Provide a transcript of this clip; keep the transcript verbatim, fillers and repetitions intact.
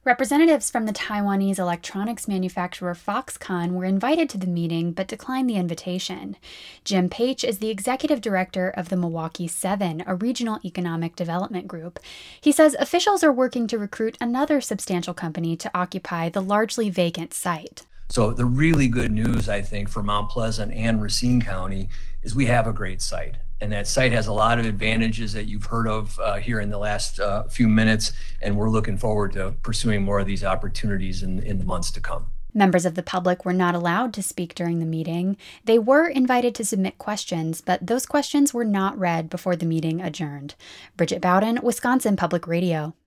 Representatives from the Taiwanese electronics manufacturer Foxconn were invited to the meeting but declined the invitation. Jim Page is the executive director of the Milwaukee Seven, a regional economic development group. He says officials are working to recruit another substantial company to occupy the largely vacant site. So the really good news, I think, for Mount Pleasant and Racine County is we have a great site. And that site has a lot of advantages that you've heard of uh, here in the last uh, few minutes. And we're looking forward to pursuing more of these opportunities in, in the months to come. Members of the public were not allowed to speak during the meeting. They were invited to submit questions, but those questions were not read before the meeting adjourned. Bridget Bowden, Wisconsin Public Radio.